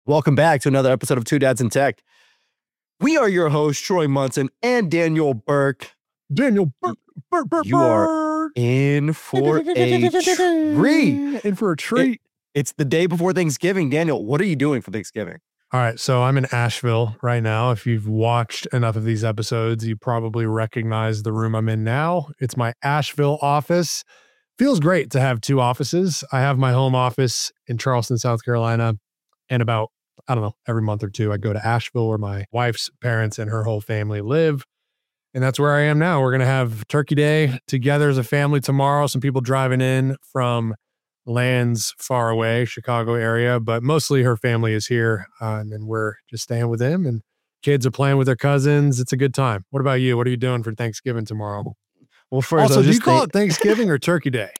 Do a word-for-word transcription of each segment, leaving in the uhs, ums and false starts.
Welcome back to another episode of Two Dads in Tech. We are your hosts, Troy Munson and Daniel Burke. Daniel Burke, Burke, Burke, You are in for a treat. In for a treat. It, it's the day before Thanksgiving. Daniel, what are you doing for Thanksgiving? All right, so I'm in Asheville right now. If you've watched enough of these episodes, you probably recognize the room I'm in now. It's my Asheville office. Feels great to have two offices. I have my home office in Charleston, South Carolina, and about, I don't know, every month or two, I go to Asheville where my wife's parents and her whole family live. And that's where I am now. We're going to have Turkey Day together as a family tomorrow. Some people driving in from lands far away, Chicago area, but mostly her family is here. Uh, and then we're just staying with them, and kids are playing with their cousins. It's a good time. What about you? What are you doing for Thanksgiving tomorrow? Well, first, Also, I'll do you just call think- it Thanksgiving or Turkey Day?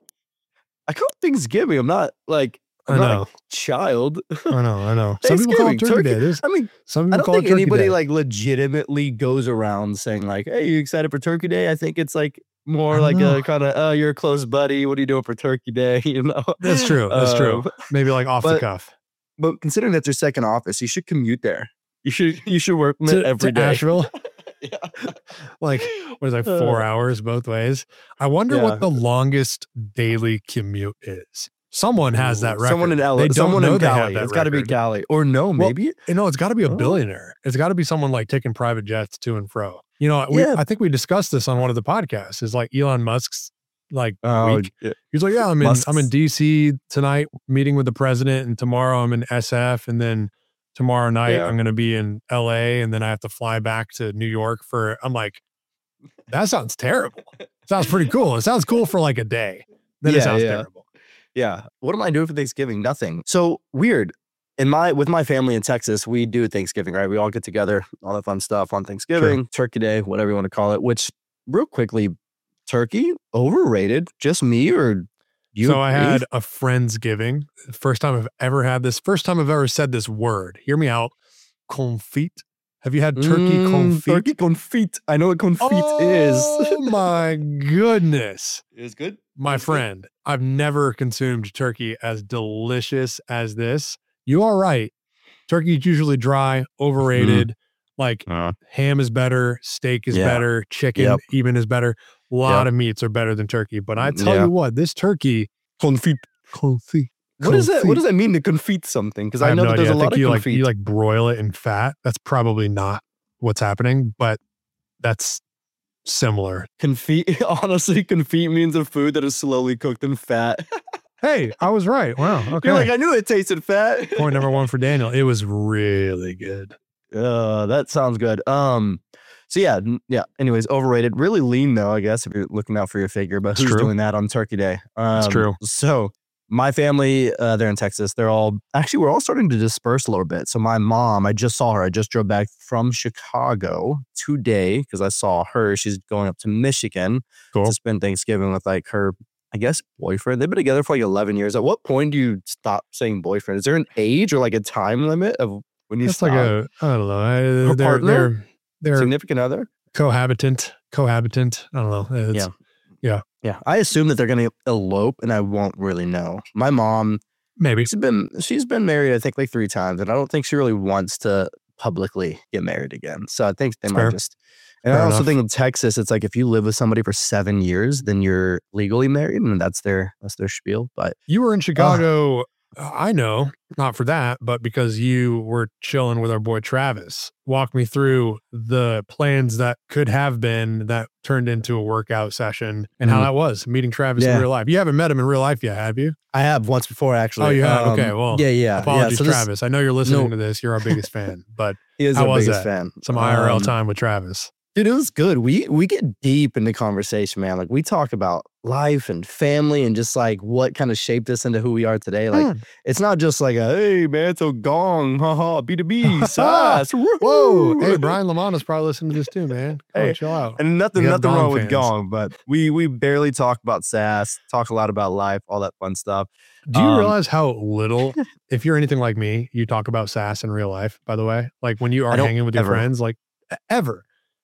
I call it Thanksgiving. I'm not like, I'm I not know. a child. I know, I know. Some people call it Turkey, Day. There's, I mean, some I people don't call it think Turkey anybody Day. like legitimately goes around saying like, hey, you excited for Turkey Day? I think it's like more I like know. a kind of, oh, you're a close buddy. What are you doing for Turkey Day? You know, That's true. That's true. Um, Maybe like off the but- cuff. But considering that's your second office, you should commute there. You should you should work To, every to day. Asheville, Yeah. like what is that, four Uh, hours both ways? I wonder Yeah. what the longest daily commute is. Someone has that record. Someone in L A. They don't Someone know in they have Cali. that It's got to be record. Cali. Or no, Well, maybe. You know, it's got to be a Oh. billionaire. It's got to be someone like taking private jets to and fro. You know, we, Yeah. I think we discussed this on one of the podcasts. Is like Elon Musk's like Oh, week. yeah. He's like, yeah, I'm in Musk's- I'm in D C tonight meeting with the president, and tomorrow I'm in S F, and then tomorrow night Yeah. I'm going to be in L A, and then I have to fly back to New York for. I'm like, that sounds terrible. Sounds pretty cool. It sounds cool for like a day. Then it Yeah, sounds yeah. terrible. Yeah. What am I doing for Thanksgiving? Nothing. So weird. In my with my family in Texas, we do Thanksgiving, right? We all get together, all that fun stuff on Thanksgiving, Turkey Day, whatever you want to call it. Which, real quickly, turkey overrated? Just me or you? so I agree? had a Friendsgiving. First time I've ever had this. First time I've ever said this word. Hear me out. Confit. Have you had turkey Mm, confit? Turkey confit. I know what confit is. Oh my goodness. It was good. My That's good. friend, I've never consumed turkey as delicious as this. You are right. Turkey is usually dry, overrated. Like Uh, ham is better, steak is Yeah. better, chicken Yep. even is better. A lot Yep. of meats are better than turkey. But I tell Yeah. you what, this turkey, confit. confit. What is that? What confit. does that mean to confit something? Because I, I, have know no that there's idea. a I lot think of you like confit. you like broil it in fat. That's probably not what's happening, but that's similar. Confit. Honestly, confit means a food that is slowly cooked in fat. Hey, I was right. Wow. Okay. You're like, I knew it tasted fat. Point number one for Daniel. It was really good. Uh, that sounds good. Um, so yeah, n- yeah. Anyways, overrated. Really lean though, I guess, if you're looking out for your figure. But It's who's true. doing that on Turkey Day? Um, It's true. So my family, uh, they're in Texas. They're all actually we're all starting to disperse a little bit. So my mom, I just saw her. I just drove back from Chicago today because I saw her. She's going up to Michigan Cool. to spend Thanksgiving with like her, I guess, boyfriend. They've been together for like eleven years. At what point do you stop saying boyfriend? Is there an age or like a time limit of when you It's stop? like a, I don't know. I- Her They're, partner? they're, they're significant other? cohabitant, cohabitant. I don't know. It's, Yeah. Yeah, I assume that they're gonna elope, and I won't really know. My mom, Maybe. she's been she's been married, I think, like three times, and I don't think she really wants to publicly get married again. So I think they It's might fair. just. And Fair I also enough. think in Texas, it's like if you live with somebody for seven years, then you're legally married, and that's their that's their spiel. But You were in Chicago. I know, not for that, but because you were chilling with our boy Travis. Walk me through the plans that could have been that turned into a workout session and how Mhm. that was meeting Travis Yeah. in real life. You haven't met him in real life yet, have you? I have once before actually. Oh, you have? Okay, well, yeah, yeah. Apologies, yeah. So this- Travis. I know you're listening No. to this. You're our biggest fan, but He is How our was biggest that? fan. some I R L Um, time with Travis. Dude, it was good. We we get deep into conversation, man. Like we talk about life and family and just like what kind of shaped us into who we are today. Like Mm. it's not just like a hey man, so gong, haha, B two B, sass, Whoa. woohoo." Hey, Brian Lamanna's probably listening to this too, man. Come on, Hey, chill out. And nothing We have nothing wrong Gong with fans. gong, but we we barely talk about sass, talk a lot about life, all that fun stuff. Do you Um, realize how little, if you're anything like me, you talk about sass in real life, by the way? Like when you I are don't hanging with your ever. friends, like e- ever.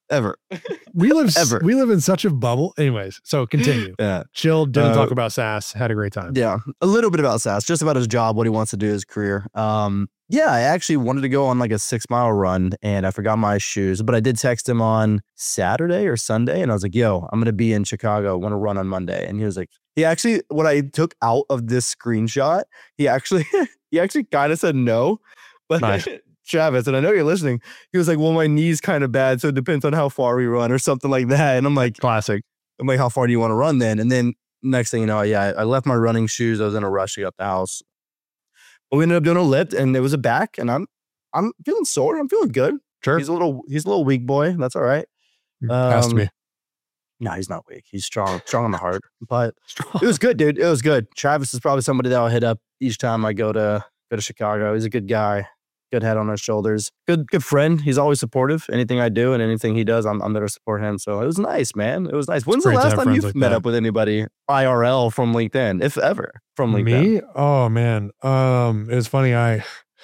ever. We live Ever. we live in such a bubble. Anyways, so continue. Yeah. Chill, didn't Uh, talk about S A S, had a great time. Yeah. A little bit about Sass, just about his job, what he wants to do, his career. Um, yeah, I actually wanted to go on like a six mile run and I forgot my shoes, but I did text him on Saturday or Sunday and I was like, yo, I'm going to be in Chicago. I want to run on Monday. And he was like, he actually, what I took out of this screenshot, he actually, he actually kind of said no, but Nice. Travis, and I know you're listening, he was like, well, my knee's kind of bad, so it depends on how far we run or something like that. And I'm like, Classic. I'm like, how far do you want to run then? And then next thing you know, yeah, I, I left my running shoes. I was in a rush to get up the house. But we ended up doing a lift and it was a back and I'm I'm feeling sore. I'm feeling good. Sure. He's a little he's a little weak boy. That's all right. Has to be. Um, No, he's not weak. He's strong, strong on the heart. But it was good, dude. It was good. Travis is probably somebody that I'll hit up each time I go to go to Chicago. He's a good guy. Good head on his shoulders. Good, good friend. He's always supportive. Anything I do and anything he does, I'm, I'm there to support him. So it was nice, man. It was nice. When's the great to last have time friends you've like met that. up with anybody I R L from LinkedIn, if ever, from LinkedIn? Me? Oh man. Um, it was funny. I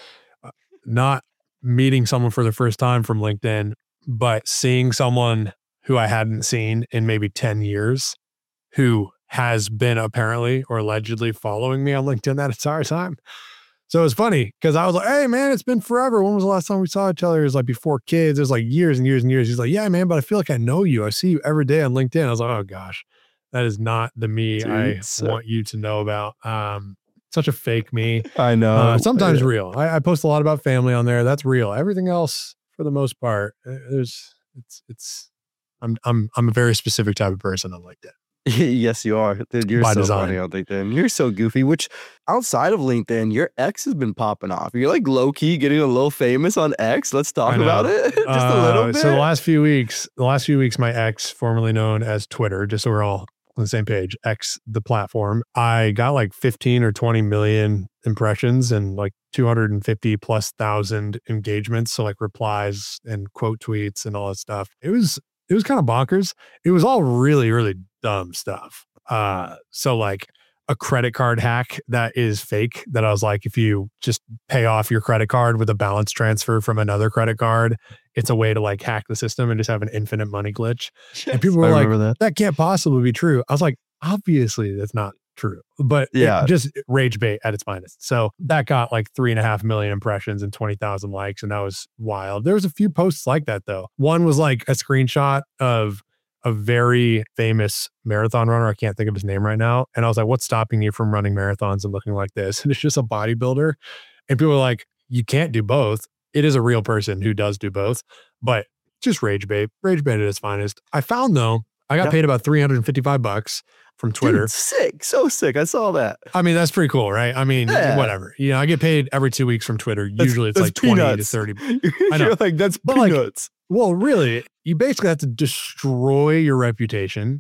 not meeting someone for the first time from LinkedIn, but seeing someone who I hadn't seen in maybe ten years, who has been apparently or allegedly following me on LinkedIn that entire time. So it was funny because I was like, hey, man, it's been forever. When was the last time we saw each other? It was like before kids. It was like years and years and years. He's like, yeah, man, but I feel like I know you. I see you every day on LinkedIn. I was like, oh, gosh, that is not the me Dude, I so- want you to know about. Um, such a fake me. I know. Uh, sometimes real. I, I post a lot about family on there. That's real. Everything else, for the most part, uh, there's it's it's. I'm I'm I'm a very specific type of person on LinkedIn. Yes, you are. Dude, you're By so design. funny on LinkedIn. You're so goofy, which outside of LinkedIn, your ex has been popping off. You're like low key getting a little famous on X. Let's talk I know. about it. Just a Uh, little bit. So the last few weeks, the last few weeks, my ex, formerly known as Twitter, just so we're all on the same page, X the platform, I got like fifteen or twenty million impressions and like two hundred fifty plus thousand engagements. So like replies and quote tweets and all that stuff. It was it was kind of bonkers. It was all really, really dumb stuff. Uh, so like a credit card hack that is fake that I was like, if you just pay off your credit card with a balance transfer from another credit card, it's a way to like hack the system and just have an infinite money glitch. And people were I like, remember that. that can't possibly be true. I was like, obviously that's not true, but Yeah. it just rage bait at its finest. So that got like three and a half million impressions and twenty thousand likes. And that was wild. There was a few posts like that though. One was like a screenshot of a very famous marathon runner. I can't think of his name right now. And I was like, what's stopping you from running marathons and looking like this? And it's just a bodybuilder. And people were like, you can't do both. It is a real person who does do both, but just rage bait, rage bait at its finest. I found though, I got Yep. paid about three hundred fifty-five bucks from Twitter. Dude, sick. So sick. I saw that. I mean, that's pretty cool, right? I mean, Yeah. whatever. You know, I get paid every two weeks from Twitter. That's- Usually it's that's like twenty peanuts. to thirty. I know. You're like, that's But, like, peanuts. Well, really, you basically have to destroy your reputation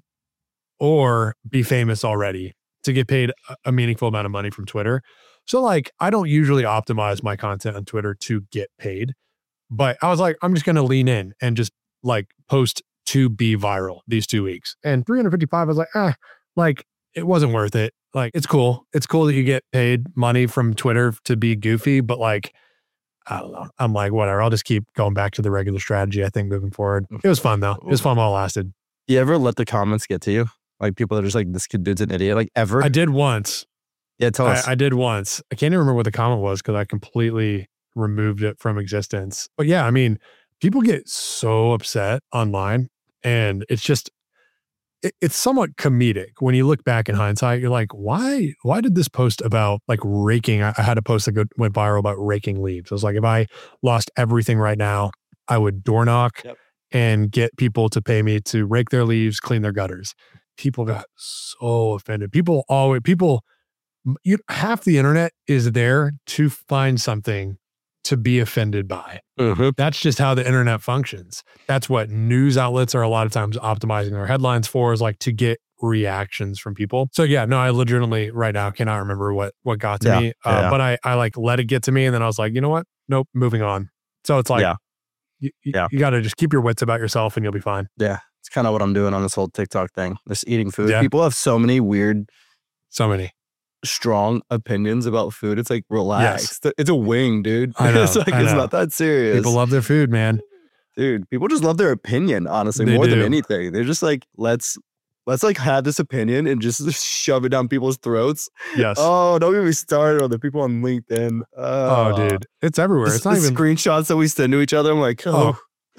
or be famous already to get paid a- a meaningful amount of money from Twitter. So like, I don't usually optimize my content on Twitter to get paid, but I was like, I'm just going to lean in and just like post to be viral these two weeks. And three hundred fifty-five, I was like, ah, like it wasn't worth it. Like, it's cool. It's cool that you get paid money from Twitter to be goofy, but like, I don't know. I'm like, whatever. I'll just keep going back to the regular strategy, I think, moving forward. It was fun, though. It was fun while it lasted. You ever let the comments get to you? Like people are just like, this kid dude's an idiot. Like ever? I did once. yeah, tell us. I, I did once. I can't even remember what the comment was because I completely removed it from existence. But yeah, I mean, people get so upset online and it's just, it, it's somewhat comedic. When you look back in hindsight, you're like, why, why did this post about like raking? I, I had a post that go, went viral about raking leaves. I was like, if I lost everything right now, I would door knock Yep. and get people to pay me to rake their leaves, clean their gutters. People got so offended. People always, people, you, half the internet is there to find something to be offended by. Mhm. That's just how the internet functions. That's what news outlets are a lot of times optimizing their headlines for, is like to get reactions from people. So yeah, no, I legitimately right now cannot remember what what got to Yeah, me. Uh, yeah. but I I like let it get to me, and then I was like, you know what? Nope, moving on. So it's like, Yeah. you, you, Yeah. you got to just keep your wits about yourself, and you'll be fine. Yeah. It's kind of what I'm doing on this whole TikTok thing. Just eating food. Yeah. People have so many weird, So many. strong opinions about food. It's like, relax. It's a wing, dude. I know, It's like, I it's know. not that serious. People love their food, man. Dude, people just love their opinion, honestly, They more than do. anything. They're just like, let's let's like have this opinion and just shove it down people's throats. Yes. Oh, don't get me started on the people on LinkedIn. Oh, Uh, dude. It's everywhere. the, It's the not even screenshots that we send to each other. I'm like, oh, oh,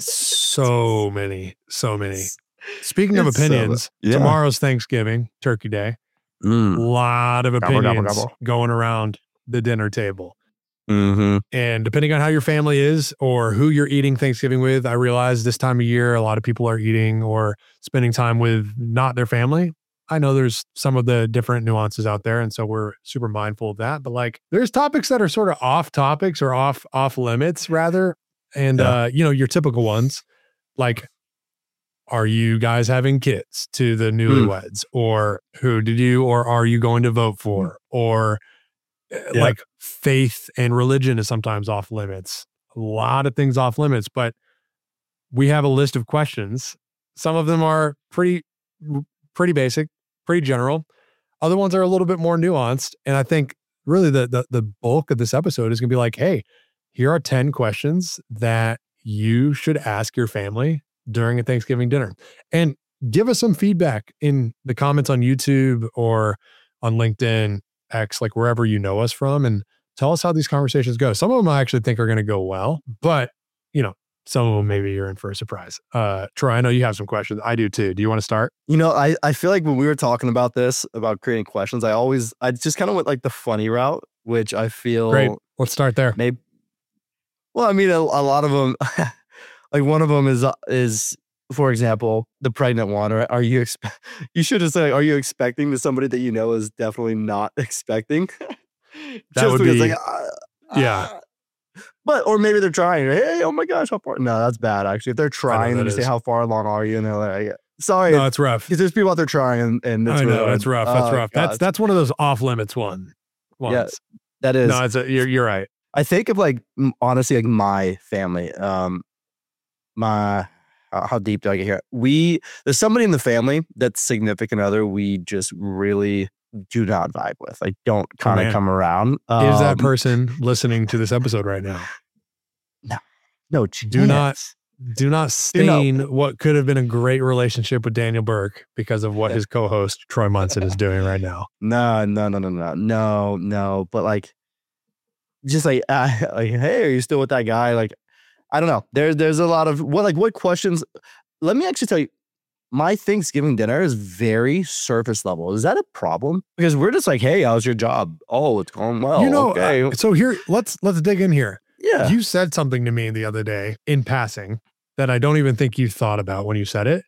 so many, so many. it's- Speaking of it's so- opinions, yeah. tomorrow's Thanksgiving, Turkey Day. A Mm. lot of Gobble, gobble, opinions gobble. going around the dinner table. Mm-hmm. And depending on how your family is or who you're eating Thanksgiving with, I realize this time of year, a lot of people are eating or spending time with not their family. I know there's some of the different nuances out there. And so we're super mindful of that. But like there's topics that are sort of off topics or off, off limits rather. And, Yeah. uh, you know, your typical ones like, are you guys having kids to the newlyweds or who did you, or are you going to vote for? Or uh, Yeah. like faith and religion is sometimes off limits. A lot of things off limits, but we have a list of questions. Some of them are pretty, pretty basic, pretty general. Other ones are a little bit more nuanced. And I think really the, the, the bulk of this episode is going to be like, hey, here are ten questions that you should ask your family during a Thanksgiving dinner. And give us some feedback in the comments on YouTube or on LinkedIn, X, like wherever you know us from, and tell us how these conversations go. Some of them I actually think are going to go well, but you know, some of them maybe you're in for a surprise. Uh, Troy, I know you have some questions. I do too. Do you want to start? You know, I, I feel like when we were talking about this, about creating questions, I always, I just kind of went like the funny route, which I feel Great. Let's start there. maybe, well, I mean, a, a lot of them, like one of them is, uh, is, for example, the pregnant one, or are you, expe- you should have said, are you expecting to somebody that you know is definitely not expecting? That would because, be- like, uh, yeah. uh, but, or maybe they're trying, hey, oh my gosh, how far? No, that's bad, actually. If they're trying, that then you say, is. how far along are you? And they're like, sorry, No, it's rough. because there's people out there trying, and, and it's I know ruined. it's rough. That's Oh, rough. That's gosh. that's one of those off limits one. Ones. Yeah, that is. No, it's a, you're you're right. I think of like m- honestly, like my family. Um, my how, how deep do I get here? We there's somebody in the family that's significant other we just really do not vibe with. Like don't kind of man. come around. Is that Um, person listening to this episode right now? no? Do not- chance. Do not Do not- stain what could have been a great relationship with Daniel Burke because of what his co-host Troy Munson is doing right now. No, no, no, no, no, no, no. But like, just like, uh, like, hey, are you still with that guy? Like, I don't know. There's there's a lot of what like what questions. Let me actually tell you, my Thanksgiving dinner is very surface level. Is that a problem? Because we're just like, hey, how's your job? Oh, it's going well. you know, okay, uh, so here let's let's dig in here. yeah, You said something to me the other day in passing that I don't even think you thought about when you said it.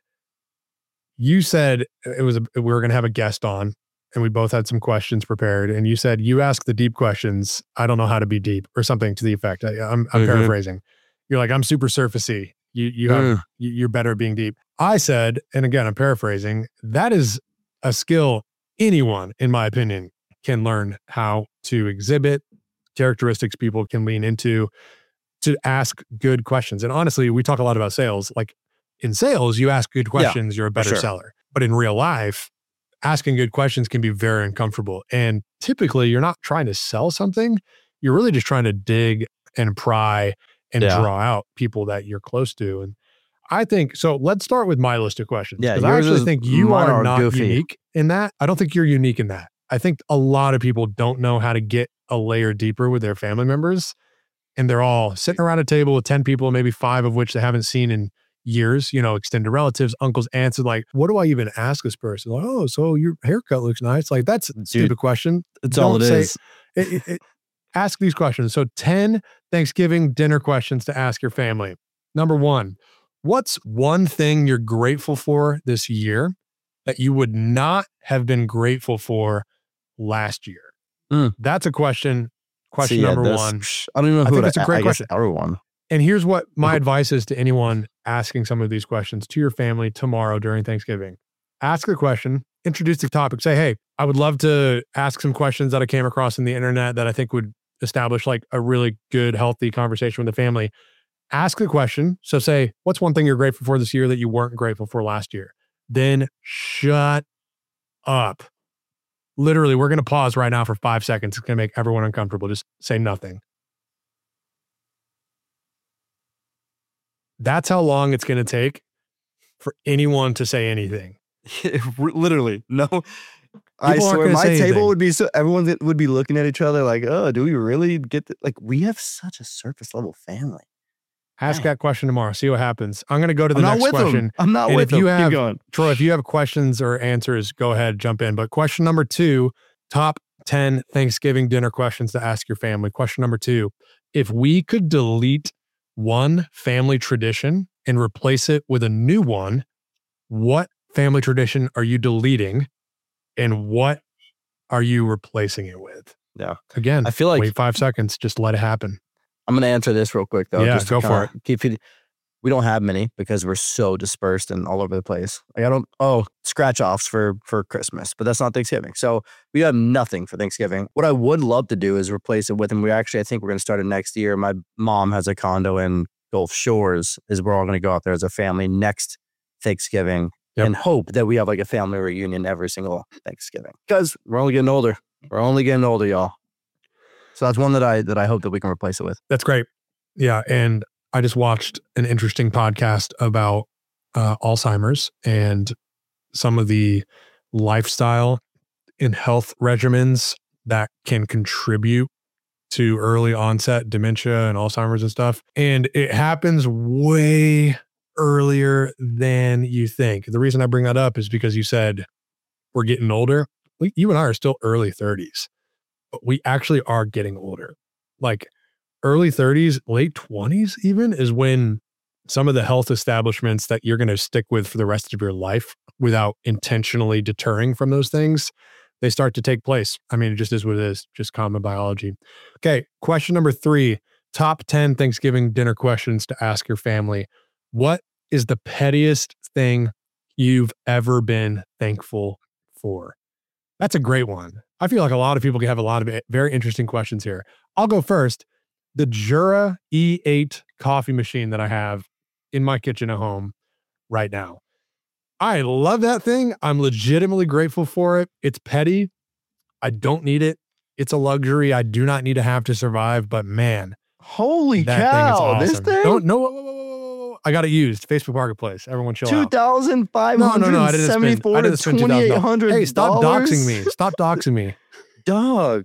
You said it was a, we were going to have a guest on and we both had some questions prepared. And you said, you ask the deep questions. I don't know how to be deep or something to the effect. I, I'm, I'm Mhm. paraphrasing. You're like, I'm super surfacey. You, you have, Mm. you- you're better at being deep. I said, and again, I'm paraphrasing, that is a skill anyone, in my opinion, can learn how to exhibit, characteristics people can lean into, to ask good questions. And honestly, we talk a lot about sales. Like in sales, you ask good questions, you're a better sure. seller. But in real life, asking good questions can be very uncomfortable. And typically, you're not trying to sell something. You're really just trying to dig and pry and Yeah. draw out people that you're close to. And I think, so let's start with my list of questions. Yeah, Because I yours actually is- think you mine are are not goofy. unique in that. I don't think you're unique in that. I think a lot of people don't know how to get a layer deeper with their family members. And they're all sitting around a table with ten people, maybe five of which they haven't seen in years, you know, extended relatives, uncles, aunts, and like, what do I even ask this person? Like, oh, so your haircut looks nice. Like, that's a stupid question. It's all it Don't say- is. It- it- it- ask these questions. So ten Thanksgiving dinner questions to ask your family. Number one, what's one thing you're grateful for this year that you would not have been grateful for last year? Mm. That's a question. Question See, yeah, number this- one. psh, I don't even know I who think to that's a a- great I guess question. everyone. And here's what my Mhm. advice is to anyone asking some of these questions to your family tomorrow during Thanksgiving. Ask the question, introduce the topic, say, hey, I would love to ask some questions that I came across in the internet that I think would establish like a really good, healthy conversation with the family. Ask the question. So say, what's one thing you're grateful for this year that you weren't grateful for last year? Then shut up. Literally, we're going to pause right now for five seconds. It's going to make everyone uncomfortable. Just say nothing. That's how long it's going to take for anyone to say anything. Literally, no. I People aren't swear, gonna my say table anything. would be so. Everyone would be looking at each other like, "Oh, do we really get the, like? We have such a surface level family." Ask Dang. that question tomorrow. See what happens. I'm going to go to the I'm not next with question. them. I'm not And with if you them. Keep have, going. Troy, if you have questions or answers, go ahead, jump in. But question number two, top ten Thanksgiving dinner questions to ask your family. Question number two, if we could delete one family tradition and replace it with a new one, what family tradition are you deleting and what are you replacing it with? Yeah. Again, I feel like wait five seconds. Just let it happen. I'm going to answer this real quick though. Yeah, just to go for kinda it. Keep it. We don't have many because we're so dispersed and all over the place. Like I don't. Oh, scratch offs for for Christmas, but that's not Thanksgiving. So we have nothing for Thanksgiving. What I would love to do is replace it with, and we actually I think we're going to start it next year. My mom has a condo in Gulf Shores. Is we're all going to go out there as a family next Thanksgiving Yep. and hope that we have like a family reunion every single Thanksgiving because we're only getting older. We're only getting older, y'all. So that's one that I that I hope that we can replace it with. That's great. Yeah. And I just watched an interesting podcast about uh, Alzheimer's and some of the lifestyle and health regimens that can contribute to early onset dementia and Alzheimer's and stuff. And it happens way earlier than you think. The reason I bring that up is because you said we're getting older. We, you and I are still early thirties, but we actually are getting older. Like early thirties, late twenties even is when some of the health establishments that you're going to stick with for the rest of your life without intentionally deterring from those things, they start to take place. I mean, it just is what it is, just common biology. Okay, question number three, top ten Thanksgiving dinner questions to ask your family. What is the pettiest thing you've ever been thankful for? That's a great one. I feel like a lot of people can have a lot of very interesting questions here. I'll go first. The Jura E eight coffee machine that I have in my kitchen at home right now. I love that thing. I'm legitimately grateful for it. It's petty. I don't need it. It's a luxury I do not need to have to survive, but man, Holy that cow! thing is awesome. This thing? Don't, no, whoa, whoa, whoa, whoa, whoa. I got it used. Facebook Marketplace. Everyone chill Two out. thousand five No, no, hundred no. I didn't spend, seventy-four I to didn't spend twenty eight hundred. Hey, stop doxing me. Stop doxing me. Dog.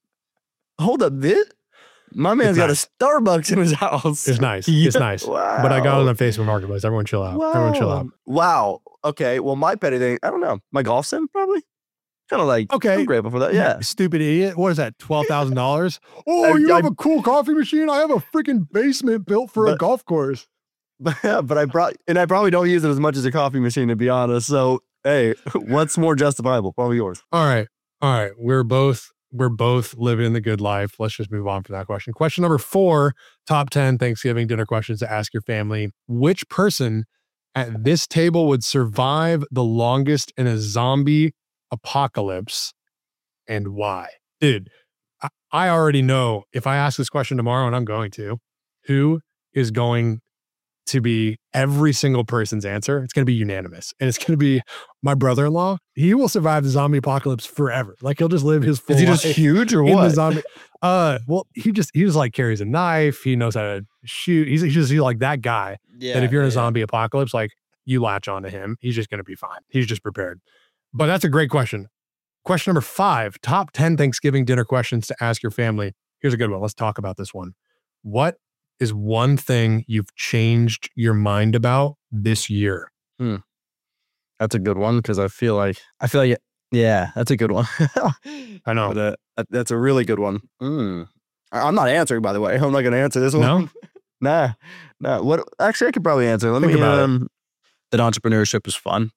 Hold up, this. My man's It's got nice. a Starbucks in his house. It's nice. Yeah. It's nice. Wow. But I got it on Facebook Marketplace. Everyone chill out. Wow. Everyone chill out. Wow. Okay. Well, my petty thing, I don't know. My golf sim, probably. Kind of like, Okay. I'm grateful for that. Yeah. Stupid idiot. What is that? twelve thousand dollars? Oh, I- you I- have a cool coffee machine? I have a freaking basement built for a But- golf course. But, yeah, but I brought, and I probably don't use it as much as a coffee machine, to be honest. So, hey, what's more justifiable? Probably yours. All right. All right. We're both, we're both living the good life. Let's just move on from that question. Question number four, top ten Thanksgiving dinner questions to ask your family. Which person at this table would survive the longest in a zombie apocalypse and why? Dude, I, I already know if I ask this question tomorrow, and I'm going to, who is going to be every single person's answer? It's going to be unanimous. And it's going to be my brother-in-law. He will survive the zombie apocalypse forever. Like he'll just live his full Is he just life huge or in the what? zombie. Uh, well, he just, he just like carries a knife. He knows how to shoot. He's, he's just he's like that guy Yeah. that if you're in a zombie apocalypse, like you latch onto him, he's just going to be fine. He's just prepared. But that's a great question. Question number five, top ten Thanksgiving dinner questions to ask your family. Here's a good one. Let's talk about this one. What is one thing you've changed your mind about this year? Hmm. That's a good one because I feel like, I feel like, yeah, that's a good one. I know. But, uh, that- that's a really good one. Mm. I- I'm not answering, by the way. I'm not going to answer this one. No? Nah, nah. What? Actually, I could probably answer. Let Think me. about it. um, That entrepreneurship is fun.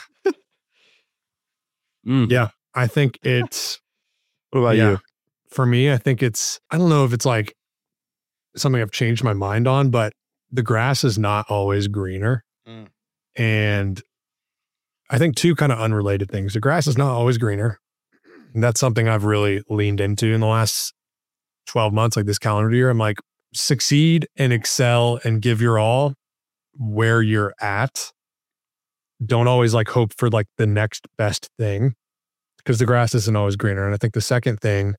Mm. Yeah. I think it's, What about yeah. you? For me, I think it's, I don't know if it's like something I've changed my mind on, but the grass is not always greener. Mm. And I think two kind of unrelated things. The grass is not always greener. And that's something I've really leaned into in the last twelve months, like this calendar year. I'm like, succeed and excel and give your all where you're at. Don't always like hope for like the next best thing because the grass isn't always greener. And I think the second thing,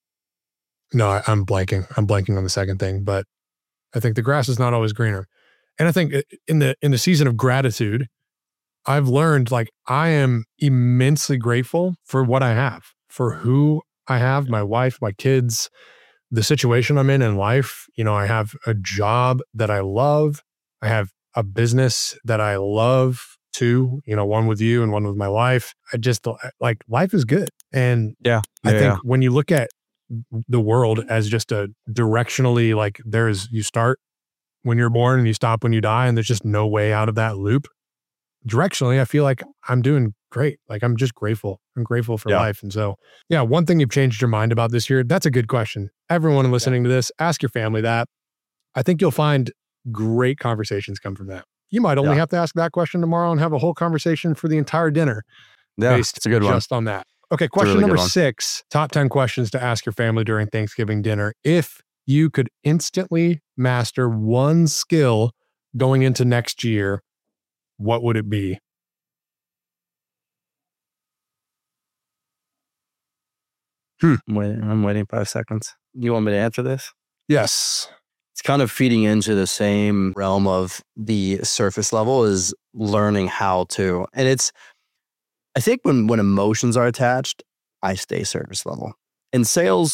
no, I, I'm blanking. I'm blanking on the second thing, but I think the grass is not always greener. And I think in the in the season of gratitude, I've learned like I am immensely grateful for what I have, for who I have, my wife, my kids, the situation I'm in in life. You know, I have a job that I love. I have a business that I love too, you know, one with you and one with my wife. I just like life is good. And Yeah. I yeah, think yeah. when you look at the world as just a directionally, like there's, you start when you're born and you stop when you die, and there's just no way out of that loop. Directionally, I feel like I'm doing great. Like I'm just grateful. I'm grateful for Yeah. life. And so, yeah, one thing you've changed your mind about this year, that's a good question. Everyone listening to this, ask your family that. I think you'll find great conversations come from that. You might only Yeah. have to ask that question tomorrow and have a whole conversation for the entire dinner Yeah, based it's a good one. just on that. Okay, question really number good one. six, top ten questions to ask your family during Thanksgiving dinner. If you could instantly master one skill going into next year, what would it be? Hmm. I'm waiting, I'm waiting five seconds. You want me to answer this? Yes. It's kind of feeding into the same realm of the surface level is learning how to, and it's, I think when, when emotions are attached, I stay surface level. In sales,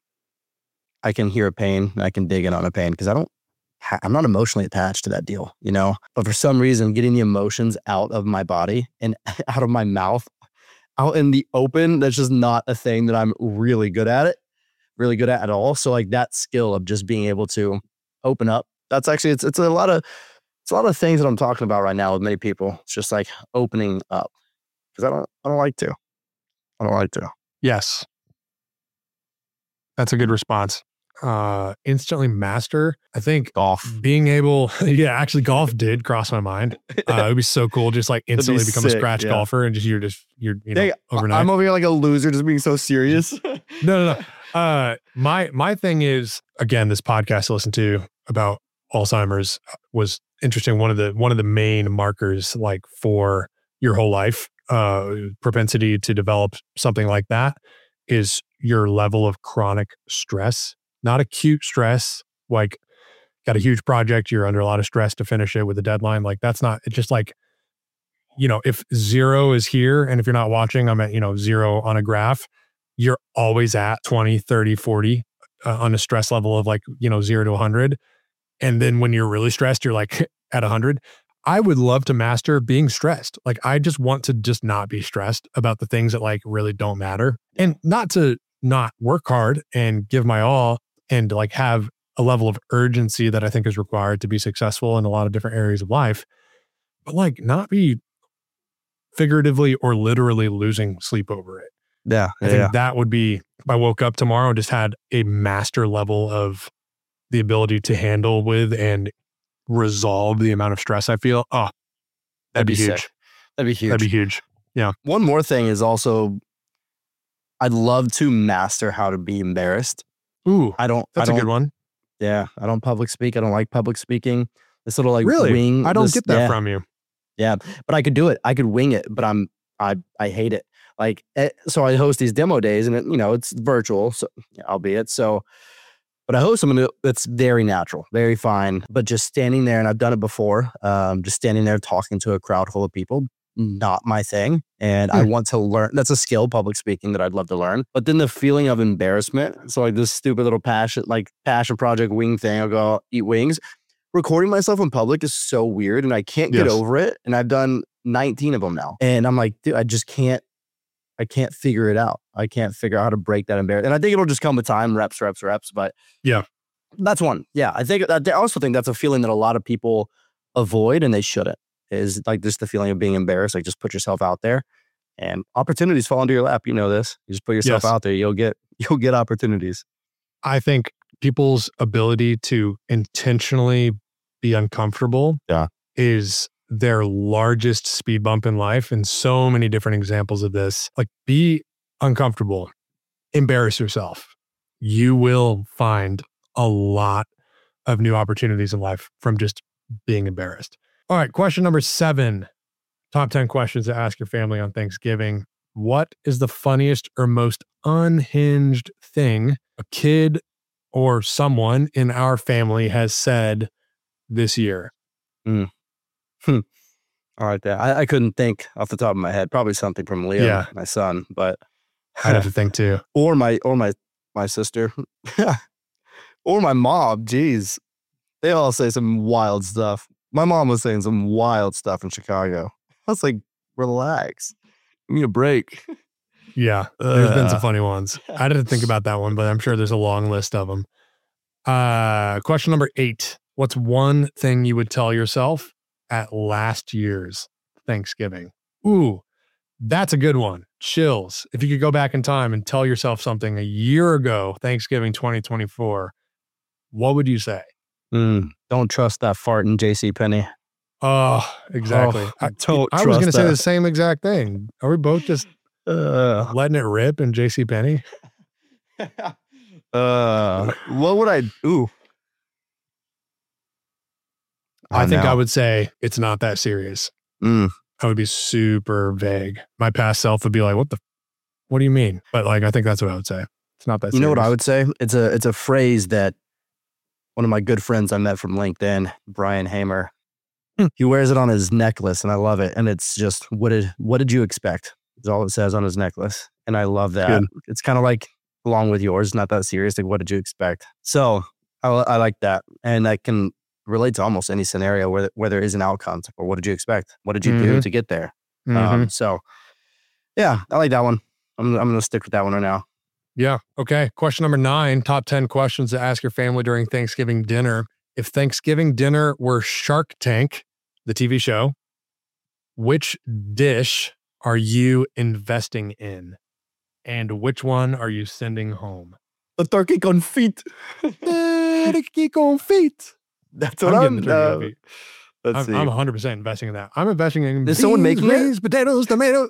I can hear a pain and I can dig in on a pain because I don't, ha- I'm not emotionally attached to that deal, you know? But for some reason, getting the emotions out of my body and out of my mouth, out in the open, that's just not a thing that I'm really good at it, really good at at all. So like that skill of just being able to open up, that's actually, it's, it's a lot of, it's a lot of things that I'm talking about right now with many people. It's just like opening up because I don't, I don't like to, I don't like to. Yes. That's a good response. Uh, instantly master. I think Golf. being able, yeah, actually golf did cross my mind. Uh, it would be so cool. Just like instantly become sick, a scratch yeah. golfer and just, you're just, you're, you know, Dang, overnight. I'm over here like a loser just being so serious. no, no, no. Uh, my, my thing is, again, this podcast I listened to about Alzheimer's was interesting. One of the, one of the main markers like for your whole life, uh, propensity to develop something like that is your level of chronic stress, not acute stress, like got a huge project, you're under a lot of stress to finish it with a deadline. Like that's not, it's just like, you know, if zero is here and if you're not watching, I'm at, you know, zero on a graph, you're always at twenty, thirty, forty uh, on a stress level of like, you know, zero to one hundred. And then when you're really stressed, you're like at one hundred. I would love to master being stressed. Like I just want to just not be stressed about the things that like really don't matter, and not to not work hard and give my all and like have a level of urgency that I think is required to be successful in a lot of different areas of life, but like not be figuratively or literally losing sleep over it. Yeah. I yeah, think yeah. that would be, if I woke up tomorrow and just had a master level of the ability to handle with and resolve the amount of stress I feel. Oh, that'd, That'd be, be huge. sick. That'd be huge. That'd be huge. Yeah. One more thing is also, I'd love to master how to be embarrassed. Ooh, I don't. that's I don't, a good one. Yeah, I don't public speak. I don't like public speaking. This little like Really? wing. I don't this, get that yeah, from you. Yeah, but I could do it. I could wing it, but I'm I I hate it. Like eh, so, I host these demo days, and it, you know it's virtual, so albeit so. But I host them, and it's very natural, very fine. But just standing there, and I've done it before. Um, just standing there talking to a crowd full of people, not my thing. And Hmm. I want to learn. That's a skill, public speaking, that I'd love to learn. But then the feeling of embarrassment. So like this stupid little passion, like passion project wing thing. I'll go eat wings. Recording myself in public is so weird, and I can't get Yes. over it. And I've done nineteen of them now, and I'm like, dude, I just can't. I can't figure it out. I can't figure out how to break that embarrassment. And I think it'll just come with time, reps, reps, reps. But Yeah. that's one. Yeah, I think I also think that's a feeling that a lot of people avoid, and they shouldn't. Is like just the feeling of being embarrassed. Like just put yourself out there, and opportunities fall into your lap. You know this. You just put yourself Yes. out there. You'll get you'll get opportunities. I think people's ability to intentionally be uncomfortable Yeah. is their largest speed bump in life. And so many different examples of this. Like be uncomfortable, embarrass yourself. You will find a lot of new opportunities in life from just being embarrassed. All right, question number seven. Top ten questions to ask your family on Thanksgiving. What is the funniest or most unhinged thing a kid or someone in our family has said this year? Mm. Hmm. All right, there. I, I couldn't think off the top of my head. Probably something from Leo, Yeah. my son, but I'd have to think too. or my or my my sister, or my mom. Jeez, they all say some wild stuff. My mom was saying some wild stuff in Chicago. I was like, relax, give me a break. Yeah, there's been some Uh, funny ones. I didn't think about that one, but I'm sure there's a long list of them. Uh, question number eight. What's one thing you would tell yourself at last year's Thanksgiving? Ooh, that's a good one. Chills. If you could go back in time and tell yourself something a year ago, Thanksgiving twenty twenty-four, what would you say? mm, don't trust that fart in JCPenney. Oh, exactly. Oh, I, don't I was going to trust say that. the same exact thing. Are we both just Uh, letting it rip in JCPenney? uh, what would I? Ooh, I Oh, think I no. would say it's not that serious. Mm. I would be super vague. My past self would be like, what the, what do you mean? But like, I think that's what I would say. It's not that serious. You know what I would say? It's a it's a phrase that one of my good friends I met from LinkedIn, Brian Hamer, Hmm. he wears it on his necklace, and I love it. And it's just what did what did you expect? Is all it says on his necklace, and I love that. Good. It's kind of like along with yours, not that serious. Like, what did you expect? So I, I like that, and that can relate to almost any scenario where where there is an outcome. It's like, or what did you expect? What did you do Mhm. to get there? Mhm. Um, so yeah, I like that one. I'm I'm gonna stick with that one right now. Yeah. Okay. Question number nine, top ten questions to ask your family during Thanksgiving dinner. If Thanksgiving dinner were Shark Tank, the T V show, which dish are you investing in? And which one are you sending home? The turkey confit. Turkey confit. That's what I'm I'm. getting the turkey uh, confit. let's I'm, see. I'm one hundred percent investing in that. I'm investing in Is someone beans, making it? beans, potatoes, tomatoes.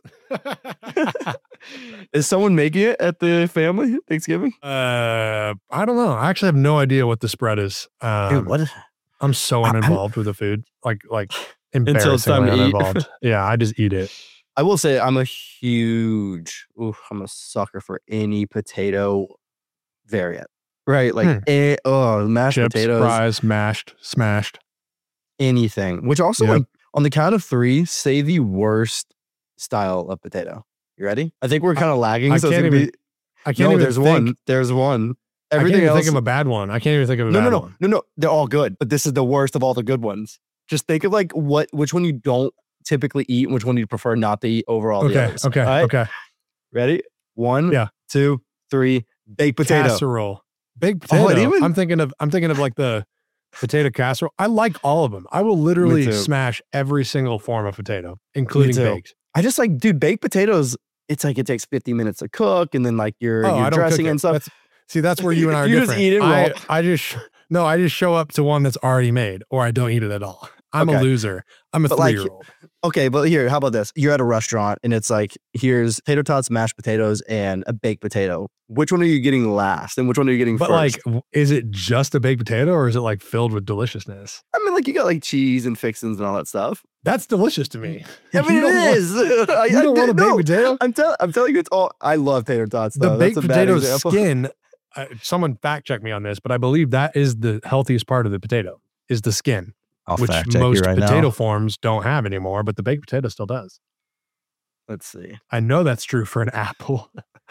Is someone making it at the family Thanksgiving? uh, I don't know. I actually have no idea what the spread is. Um, Dude, what? I'm so I- I'm- uninvolved with the food, like like Until it's time embarrassingly to eat. uninvolved. Yeah, I just eat it. I will say I'm a huge. Ooh, I'm a sucker for any potato variant. Right, like Hmm. eh, oh, mashed Chips, potatoes, fries, mashed, smashed. anything. Which also, Yep. like, on the count of three, say the worst style of potato. You ready? I think we're kind of lagging. I so it's can't gonna even. be. I can't No, even there's think. one. There's one. I can't Everything even else. think of a bad one. I can't even think of a no, bad no, no, one. no, no. They're all good, but this is the worst of all the good ones. Just think of like what, which one you don't typically eat, and which one you prefer not to eat over all the Okay. others. Okay. All right? Okay. Ready? One, Yeah. two, three. Baked potato. Casserole. Baked Oh, potato. and even- I'm thinking of. I'm thinking of like the potato casserole. I like all of them. I will literally too. smash every single form of potato, including too. baked. I just like, dude, baked potatoes. It's like it takes fifty minutes to cook, and then like your Oh, your I don't cook dressing it. and stuff. That's, see, that's where you and I are You just different. eat it I, raw. I just no, I just show up to one that's already made, or I don't eat it at all. I'm a Okay. loser. I'm a But, like, three-year-old. Okay, but here, how about this? You're at a restaurant, and it's like, here's tater tots, mashed potatoes, and a baked potato. Which one are you getting last, and which one are you getting But first? like, w- is it just a baked potato, or is it like filled with deliciousness? I mean, like you got like cheese and fixins and all that stuff. That's delicious to me. I mean, You it don't want- is. I, You I don't want a did- baked no, potato? I'm telling, I'm telling you, it's all. I love tater tots. The Though. baked That's a bad potato example. skin. Uh, someone fact check me on this, but I believe that is the healthiest part of the potato is the skin, I'll which fact check you most right potato now. forms don't have anymore, but the baked potato still does. Let's see. I know that's true for an apple.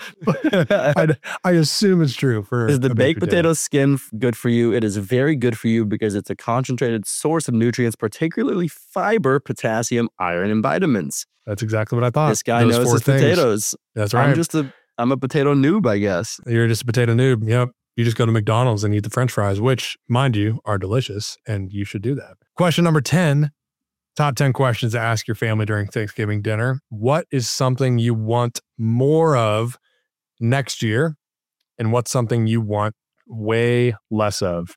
I, I assume it's true for Is the a baked potato skin f- good for you? It is very good for you because it's a concentrated source of nutrients, particularly fiber, potassium, iron, and vitamins. That's exactly what I thought. this guy Those knows four his things. potatoes. That's right. I'm just a I'm a potato noob, I guess. You're just a potato noob. Yep. You just go to McDonald's and eat the French fries, which, mind you, are delicious, and you should do that. Question number ten. Top ten questions to ask your family during Thanksgiving dinner. What is something you want more of next year? And what's something you want way less of?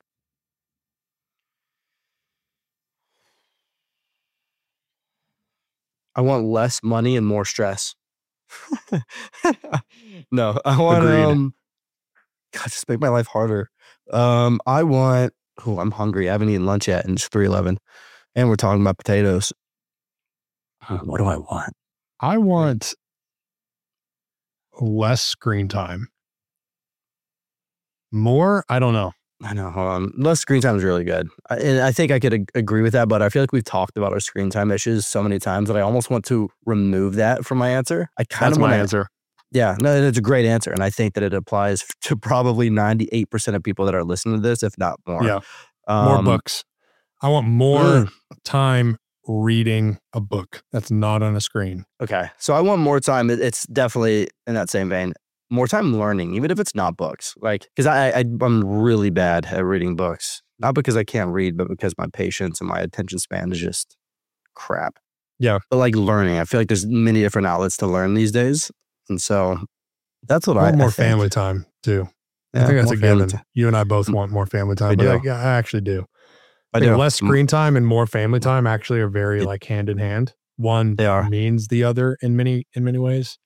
I want less money and more stress. no, I want Agreed. um God, just make my life harder. Um, I want oh, I'm hungry. I haven't eaten lunch yet, and it's three eleven. And we're talking about potatoes. Huh, What do I want? I want less screen time. More? I don't know. I know. Um, less screen time is really good. I, and I think I could ag- agree with that, but I feel like we've talked about our screen time issues so many times that I almost want to remove that from my answer. I kind That's of want my to answer. Yeah, no, it's a great answer. And I think that it applies to probably ninety-eight percent of people that are listening to this, if not more. Yeah. More Um, books. I want more mm, time reading a book that's not on a screen. okay. So I want more time. It- It's definitely in that same vein. More time learning, even if it's not books. Like, because I, I, I'm really bad at reading books. Not because I can't read, but because my patience and my attention span is just crap. Yeah. But like learning, I feel like there's many different outlets to learn these days. And so that's what I I want more I think. family time too. I Yeah, think that's more a family given. time. You and I both Mm, want more family time. I but do. like, yeah, I actually do. I I think do. less Mm, screen time and more family time actually are very it- like hand in hand. One They are. means the other in many in many ways.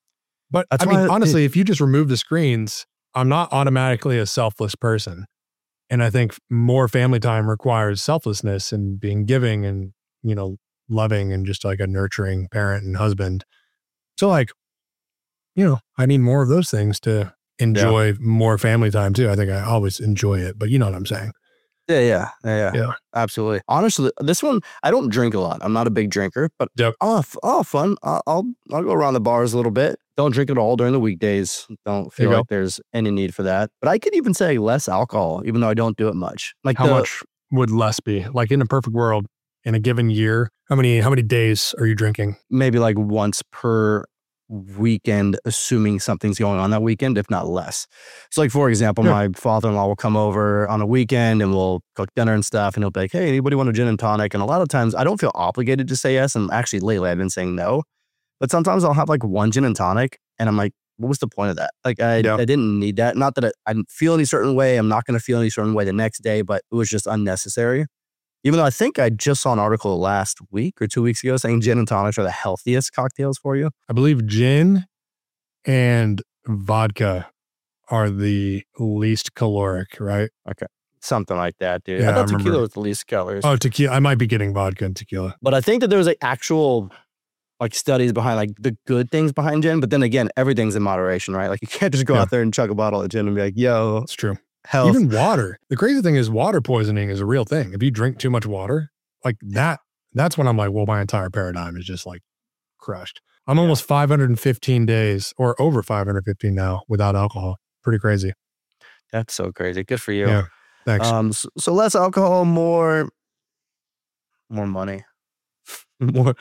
But That's I mean, why, dude, honestly, if you just remove the screens, I'm not automatically a selfless person. And I think more family time requires selflessness and being giving and, you know, loving and just like a nurturing parent and husband. So like, you know, I need more of those things to enjoy more family time too. I think I always enjoy it, but you know what I'm saying? Yeah, yeah, yeah, yeah, Yeah. absolutely. Honestly, this one I don't drink a lot. I'm not a big drinker, but Yep. I'll have, I'll have fun. I'll, I'll I'll go around the bars a little bit. Don't drink at all during the weekdays. Don't There feel you like go. there's any need for that. But I could even say less alcohol, even though I don't do it much. Like How the much would less be? Like in a perfect world, in a given year, how many how many days are you drinking? maybe like once per weekend, assuming something's going on that weekend, if not less. So, like for example, Yeah. my father-in-law will come over on a weekend and we'll cook dinner and stuff, and he'll be like, "Hey, anybody want a gin and tonic?" And a lot of times, I don't feel obligated to say yes. And actually, lately, I've been saying no. But sometimes I'll have like one gin and tonic, and I'm like, "What was the point of that? Like, I Yeah. I didn't need that. Not that I, I didn't feel any certain way. I'm not going to feel any certain way the next day, but it was just unnecessary." Even though I think I just saw an article last week or two weeks ago saying gin and tonics are the healthiest cocktails for you. I believe gin and vodka are the least caloric, right? Something like that, dude. Yeah, I I thought tequila remember. was the least calories. Oh, tequila. I might be getting vodka and tequila. But I think that there's like actual like studies behind like the good things behind gin. But then again, everything's in moderation, right? Like you can't just go Yeah. out there and chug a bottle of gin and be like, yo, That's true. health. Even water. The crazy thing is water poisoning is a real thing. If you drink too much water, like that, that's when I'm like, well, my entire paradigm is just like crushed. I'm Yeah. almost five hundred fifteen days or over five hundred fifteen now without alcohol. Pretty crazy. That's so crazy. Good for you. Yeah. Thanks. Um so, so less alcohol, more more money. more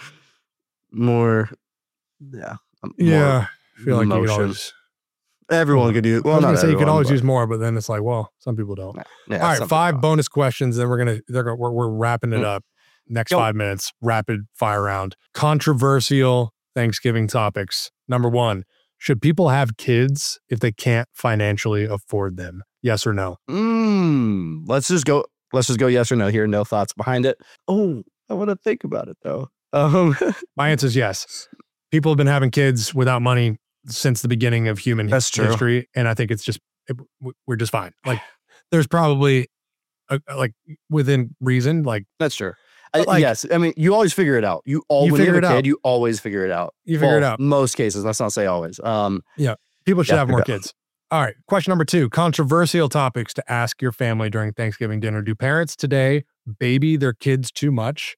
more yeah. um, more yeah. I feel like you could emotion. always, Everyone could use I well, was not going to say you could everyone, always but- use more, but then it's like, well, some people don't. yeah, All right. some Five people. bonus questions. Then we're going to, they're gonna, we're, we're wrapping it Mm. up. Next Yo. five minutes, rapid fire round. Controversial Thanksgiving topics. Number one, should people have kids if they can't financially afford them? Yes or no? Mm, let's just go. Let's just go yes or no here. No thoughts behind it. Oh, I want to think about it though. Um, My answer is yes. People have been having kids without money since the beginning of human That's true. history, and I think it's just it, we're just fine. Like, there's probably a, like within reason, like that's true. I, But, like- yes, I mean you always figure it out. You all You when you figure have a it kid, out. you always figure it out. you figure it Well, out. Most cases. Let's not say always. Um, People should Yeah, have more figure it out. kids. All right. Question number two, controversial topics to ask your family during Thanksgiving dinner. Do parents today baby their kids too much?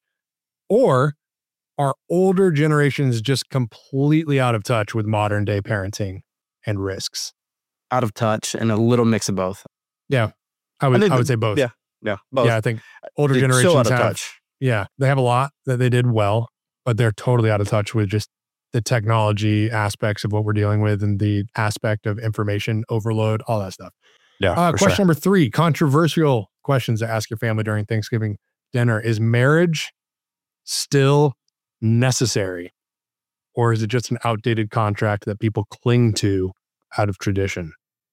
Or are older generations just completely out of touch with modern day parenting and risks? out of touch and a little mix of both. I would, think I would the- say both. yeah, Yeah, both. Yeah, I think older They're generations so out of have, touch. yeah, they have a lot that they did well, but they're totally out of touch with just the technology aspects of what we're dealing with and the aspect of information overload, all that stuff. Yeah, Uh, for question sure. number three, controversial questions to ask your family during Thanksgiving dinner. Is marriage still necessary? Or is it just an outdated contract that people cling to out of tradition?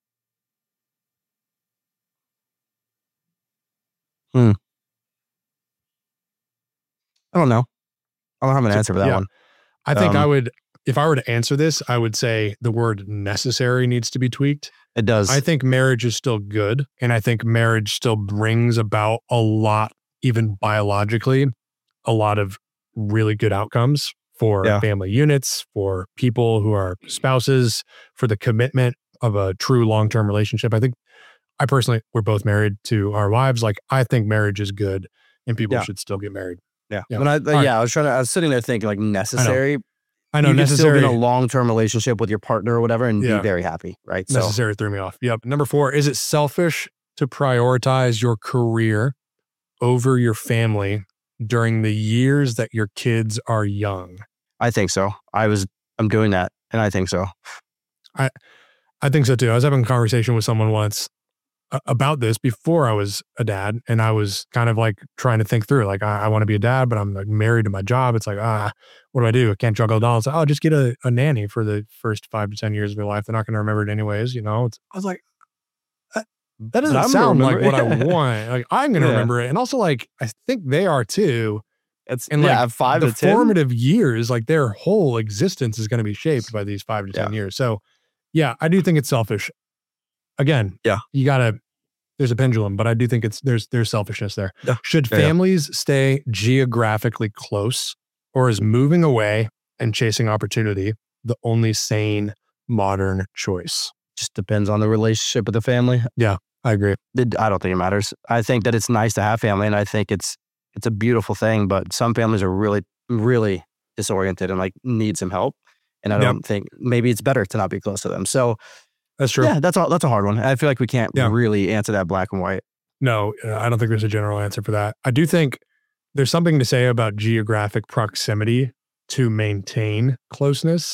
I don't know. I don't have an So, answer for that yeah. one. I think I Um, would, if I were to answer this, I would say the word necessary needs to be tweaked. It does. I think marriage is still good. And I think marriage still brings about a lot, even biologically, a lot of really good outcomes for Yeah. family units, for people who are spouses, for the commitment of a true long-term relationship. I think, I personally, we're both married to our wives. Like, I think marriage is good and people Yeah. should still get married. Yeah. Yeah. When I, All right. yeah, I was trying to, I was sitting there thinking like necessary. I know you can still necessary. be in a long-term relationship with your partner or whatever and Yeah. be very happy, right? So Necessary threw me off. Yep. Number four, is it selfish to prioritize your career over your family during the years that your kids are young? I think so. I was, I'm doing that. And I think so. I think so too. I was having a conversation with someone once uh, about this before I was a dad. And I was kind of like trying to think through, like, I, I want to be a dad, but I'm like married to my job. It's like, ah, what do I do? I can't juggle it all. It's like, oh, just get a, a nanny for the first five to ten years of your life. They're not going to remember it anyways. You know, it's, I was like, that, that doesn't I'm gonna sound like remember what it. I want. Like, I'm going to Yeah. remember it. And also, like, I think they are too. It's And yeah, like five the to ten. formative years, like their whole existence is going to be shaped by these five to ten years. So yeah, I do think it's selfish. Again, Yeah. you gotta, there's a pendulum, but I do think it's, there's, there's selfishness there. Yeah. Should Yeah, yeah. families stay geographically close, or is moving away and chasing opportunity the only sane modern choice? Just depends on the relationship with the family. I agree. It- I don't think it matters. I think that it's nice to have family, and I think it's it's a beautiful thing. But some families are really, really disoriented and like need some help. And I Yep. don't think maybe it's better to not be close to them. So That's true. yeah, that's all. That's a hard one. I feel like we can't Yeah. really answer that black and white. No, uh, I don't think there's a general answer for that. I do think there's something to say about geographic proximity to maintain closeness.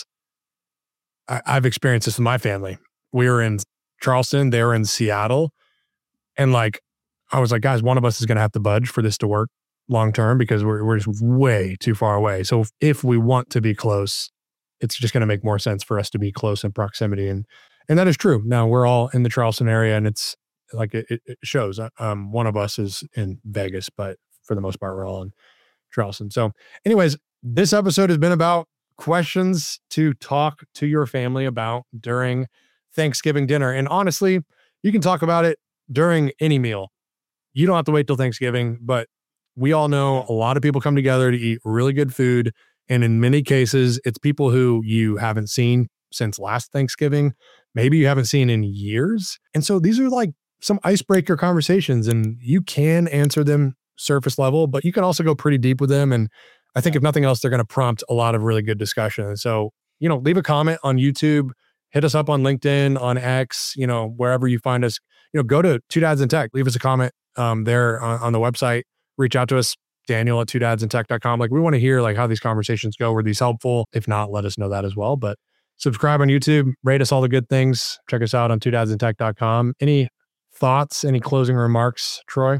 I, I've experienced this with my family. We were in Charleston, they were in Seattle. And like, I was like, guys, one of us is going to have to budge for this to work long term because we're, we're just way too far away. So if, if we want to be close, it's just going to make more sense for us to be close in proximity. And and that is true. Now we're all in the Charleston area, and it's like it, it shows. Um, one of us is in Vegas, but for the most part, we're all in Charleston. So anyways, this episode has been about questions to talk to your family about during Thanksgiving dinner. And honestly, you can talk about it during any meal. You don't have to wait till Thanksgiving, but we all know a lot of people come together to eat really good food. And in many cases, it's people who you haven't seen since last Thanksgiving. Maybe you haven't seen in years. And so these are like some icebreaker conversations, and you can answer them surface level, but you can also go pretty deep with them. And I think if nothing else, they're going to prompt a lot of really good discussion. And so, you know, leave a comment on YouTube, hit us up on LinkedIn, on X, you know, wherever you find us, you know, go to Two Dads in Tech, leave us a comment um, there on, on the website, reach out to us, Daniel at two dads in tech dot com. Like, we want to hear like how these conversations go. Were these helpful? If not, let us know that as well. But subscribe on YouTube, rate us all the good things. Check us out on two dads in tech dot com. Any thoughts, any closing remarks, Troy?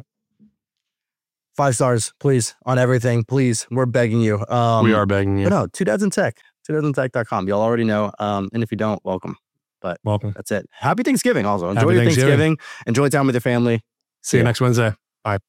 Five stars, please, on everything. Please, we're begging you. Um, we are begging you. But no, Two Dads in Tech, two dads in tech dot com. Y'all already know. Um, and if you don't, welcome. Welcome. That's it. Happy Thanksgiving also. Enjoy Happy your Thanksgiving. Thanksgiving. Enjoy time with your family. See you ya. next Wednesday. Bye.